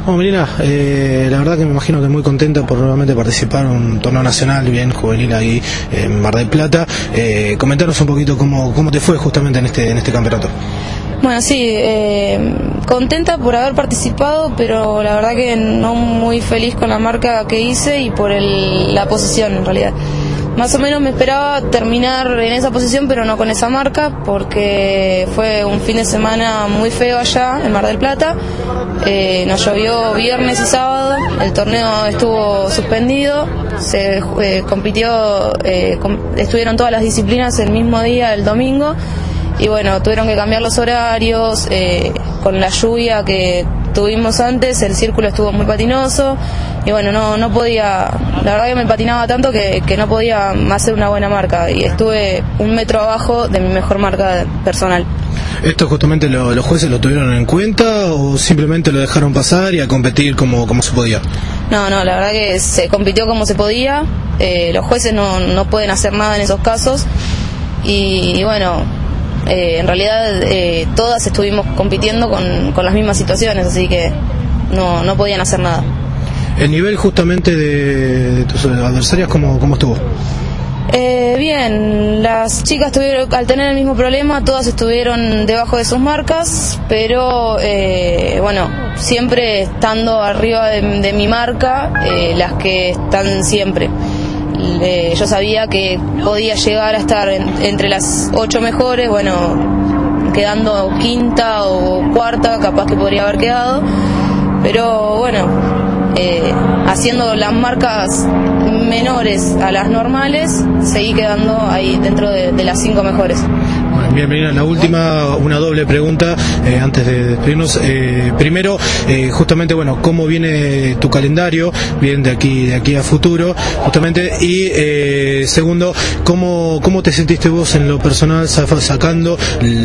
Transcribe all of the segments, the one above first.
Bueno, Melina, la verdad que me imagino que muy contenta por nuevamente participar en un torneo nacional bien juvenil ahí en Mar del Plata. Comentanos un poquito cómo te fue justamente en este campeonato. Bueno, sí, contenta por haber participado, pero la verdad que no muy feliz con la marca que hice y por la posición en realidad. Más o menos me esperaba terminar en esa posición, pero no con esa marca, porque fue un fin de semana muy feo allá en Mar del Plata. Nos llovió viernes y sábado, el torneo estuvo suspendido, se compitió, estuvieron todas las disciplinas el mismo día, el domingo, y bueno, tuvieron que cambiar los horarios, con la lluvia que tuvimos antes, el círculo estuvo muy patinoso, y bueno, no podía, la verdad que me patinaba tanto que no podía hacer una buena marca, y estuve 1 metro abajo de mi mejor marca personal. ¿Esto justamente los jueces lo tuvieron en cuenta o simplemente lo dejaron pasar y a competir como se podía? No, la verdad que se compitió como se podía, los jueces no pueden hacer nada en esos casos, y bueno, en realidad todas estuvimos compitiendo con las mismas situaciones, así que no podían hacer nada. ¿El nivel justamente de tus adversarias cómo estuvo? Bien, las chicas tuvieron, al tener el mismo problema, todas estuvieron debajo de sus marcas, pero bueno, siempre estando arriba de mi marca, las que están siempre. Yo sabía que podía llegar a estar entre las 8 mejores, bueno, quedando quinta o cuarta, capaz que podría haber quedado, pero bueno, haciendo las marcas menores a las normales, seguí quedando ahí dentro de las 5 mejores. Bien, Melina, la última, una doble pregunta antes de despedirnos. Primero, justamente, bueno, ¿cómo viene tu calendario? Bien, de aquí a futuro, justamente. Y segundo, ¿cómo te sentiste vos en lo personal sacando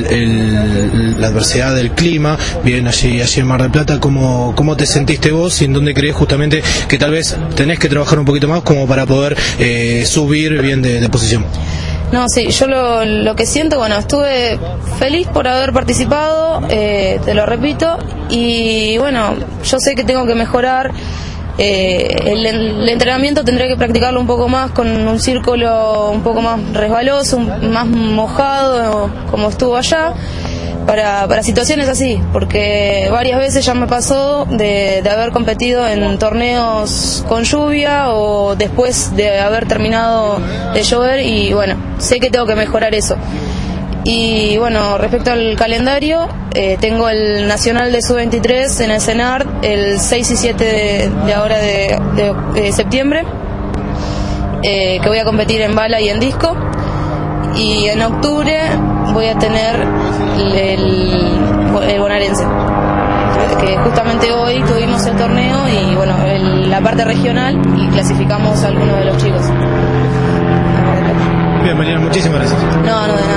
la adversidad del clima? Bien, allí en Mar del Plata, ¿cómo te sentiste vos y en dónde crees justamente que tal vez tenés que trabajar un poquito más como para poder subir bien de posición? No, sí, yo lo que siento, bueno, estuve feliz por haber participado, te lo repito, y bueno, yo sé que tengo que mejorar, el entrenamiento tendré que practicarlo un poco más con un círculo un poco más resbaloso, más mojado, como estuvo allá, para situaciones así, porque varias veces ya me pasó de haber competido en torneos con lluvia o después de haber terminado de llover, y bueno, sé que tengo que mejorar eso. Y bueno, respecto al calendario, tengo el Nacional de Sub-23 en el CENART el 6 y 7 de ahora de septiembre, que voy a competir en bala y en disco, y en octubre voy a tener el bonaerense, que justamente hoy tuvimos el torneo y bueno, la parte regional, y clasificamos a algunos de los chicos. Bien, Melina, muchísimas gracias. No, de nada.